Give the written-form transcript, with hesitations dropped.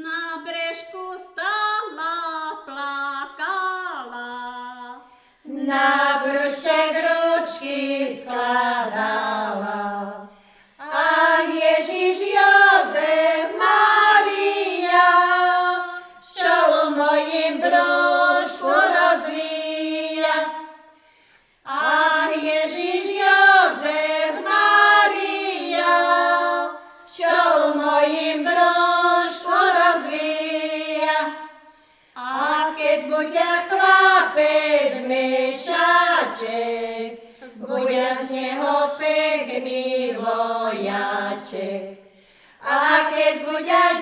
Na brežku stála, plakala. Na brúšek ručky skladala. A Ježiš, Jozef, Mária, čolu mojim brúšku rozvíja. A Ježiš, Jozef, Mária, čolu mojim brúšku rozvíja. A keď bude chlapec mešaček, bude z neho pekný vojaček. A keď bude